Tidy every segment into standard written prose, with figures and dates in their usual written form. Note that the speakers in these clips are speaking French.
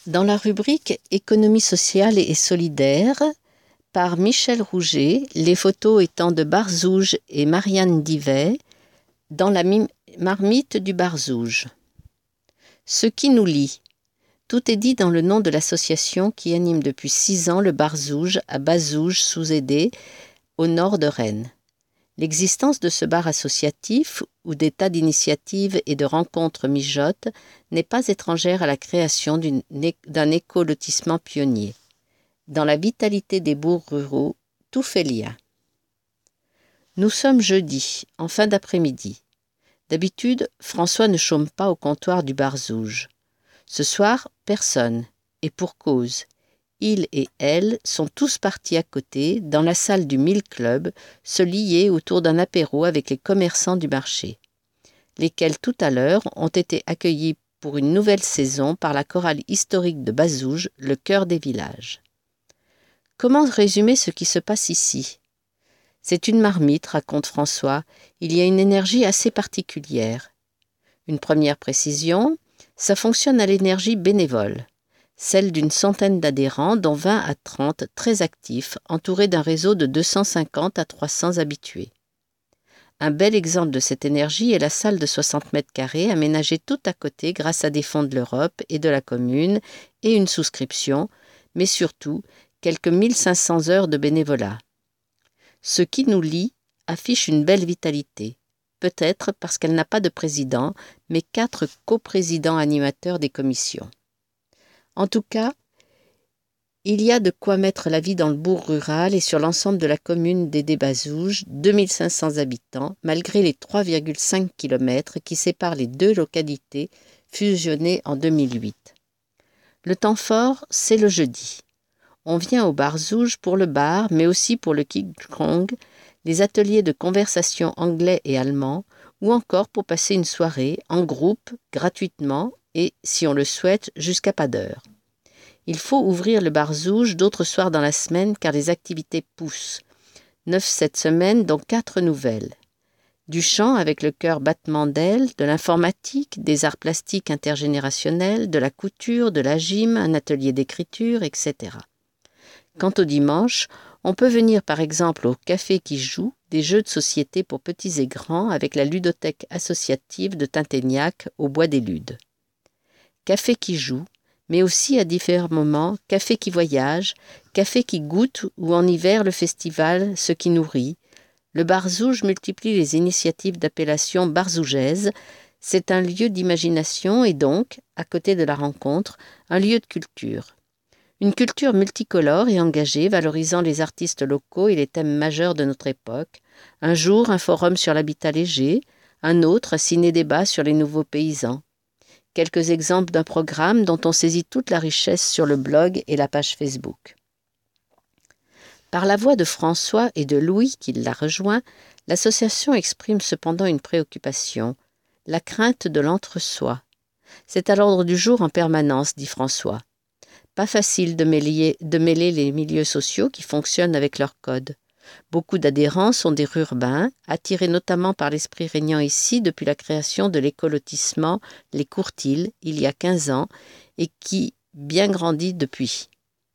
Dans la rubrique Économie sociale et solidaire, par Michel Rouget, les photos étant de Barzouge et Marianne Divet, dans la marmite du Barzouge. Ce qui nous lie. Tout est dit dans le nom de l'association qui anime depuis 6 ans le Barzouge à Bazouges sous Édé, au nord de Rennes. L'existence de ce bar associatif, où des tas d'initiatives et de rencontres mijotent, n'est pas étrangère à la création d'un écolotissement pionnier. Dans la vitalité des bourgs ruraux, tout fait lien. Nous sommes jeudi, en fin d'après-midi. D'habitude, François ne chôme pas au comptoir du Barzouge. Ce soir, personne, et pour cause. Il et elle sont tous partis à côté, dans la salle du Mille Club, se lier autour d'un apéro avec les commerçants du marché, lesquels tout à l'heure ont été accueillis pour une nouvelle saison par la chorale historique de Bazouges, le cœur des villages. Comment résumer ce qui se passe ici ? C'est une marmite, raconte François, il y a une énergie assez particulière. Une première précision, ça fonctionne à l'énergie bénévole, celle d'une centaine d'adhérents, dont 20 à 30 très actifs, entourés d'un réseau de 250 à 300 habitués. Un bel exemple de cette énergie est la salle de 60 mètres carrés aménagée tout à côté grâce à des fonds de l'Europe et de la commune et une souscription, mais surtout quelques 1500 heures de bénévolat. Ce qui nous lie affiche une belle vitalité, peut-être parce qu'elle n'a pas de président, mais 4 coprésidents animateurs des commissions. En tout cas, il y a de quoi mettre la vie dans le bourg rural et sur l'ensemble de la commune d'Édé-Bazouges, 2500 habitants, malgré les 3,5 km qui séparent les deux localités fusionnées en 2008. Le temps fort, c'est le jeudi. On vient au Barzouge pour le bar, mais aussi pour le King-Kong, les ateliers de conversation anglais et allemand, ou encore pour passer une soirée en groupe, gratuitement, et, si on le souhaite, jusqu'à pas d'heure. Il faut ouvrir le Barzouge d'autres soirs dans la semaine car les activités poussent. 9 cette semaine, dont 4 nouvelles. Du chant avec le chœur battement d'ailes, de l'informatique, des arts plastiques intergénérationnels, de la couture, de la gym, un atelier d'écriture, etc. Quant au dimanche, on peut venir par exemple au Café qui joue, des jeux de société pour petits et grands avec la ludothèque associative de Tinténiac au Bois des Ludes. Café qui joue, mais aussi à différents moments, café qui voyage, café qui goûte ou en hiver le festival Ce qui nourrit. Le Barzouge multiplie les initiatives d'appellation barzougaise. C'est un lieu d'imagination et donc, à côté de la rencontre, un lieu de culture. Une culture multicolore et engagée, valorisant les artistes locaux et les thèmes majeurs de notre époque. Un jour, un forum sur l'habitat léger, un autre, un ciné-débat sur les nouveaux paysans. Quelques exemples d'un programme dont on saisit toute la richesse sur le blog et la page Facebook. Par la voix de François et de Louis, qui l'a rejoint, l'association exprime cependant une préoccupation, la crainte de l'entre-soi. C'est à l'ordre du jour en permanence, dit François. Pas facile de mêler les milieux sociaux qui fonctionnent avec leur code. Beaucoup d'adhérents sont des rurbains, attirés notamment par l'esprit régnant ici depuis la création de l'écolotissement Les Courtils, il y a 15 ans, et qui bien grandit depuis.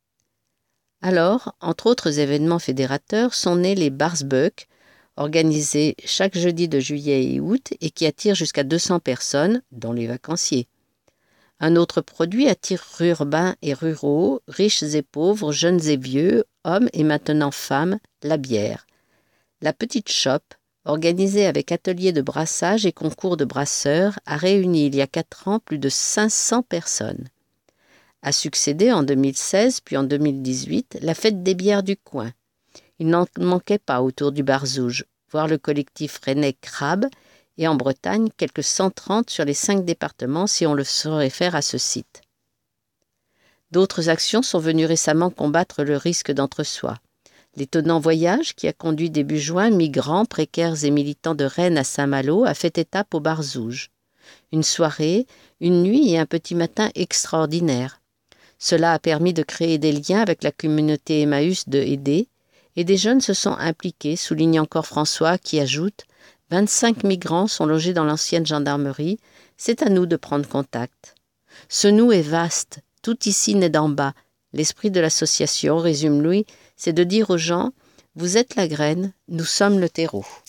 Alors, entre autres événements fédérateurs, sont nés les Barzbuck, organisés chaque jeudi de juillet et août et qui attirent jusqu'à 200 personnes, dont les vacanciers. Un autre produit attire urbains et ruraux, riches et pauvres, jeunes et vieux, hommes et maintenant femmes, la bière. La Petite Chope, organisée avec ateliers de brassage et concours de brasseurs, a réuni il y a 4 ans plus de 500 personnes. A succédé en 2016 puis en 2018 la fête des bières du coin. Il n'en manquait pas autour du Barzouge, voir le collectif Rennais Crabe, et en Bretagne, quelques 130 sur les 5 départements si on le se réfère à ce site. D'autres actions sont venues récemment combattre le risque d'entre-soi. L'étonnant voyage qui a conduit début juin migrants, précaires et militants de Rennes à Saint-Malo a fait étape au Barzouge. Une soirée, une nuit et un petit matin extraordinaires. Cela a permis de créer des liens avec la communauté Emmaüs de Édé et des jeunes se sont impliqués, souligne encore François qui ajoute 25 migrants sont logés dans l'ancienne gendarmerie, c'est à nous de prendre contact. Ce nous est vaste, tout ici naît d'en bas. L'esprit de l'association, résume Louis, c'est de dire aux gens, vous êtes la graine, nous sommes le terreau.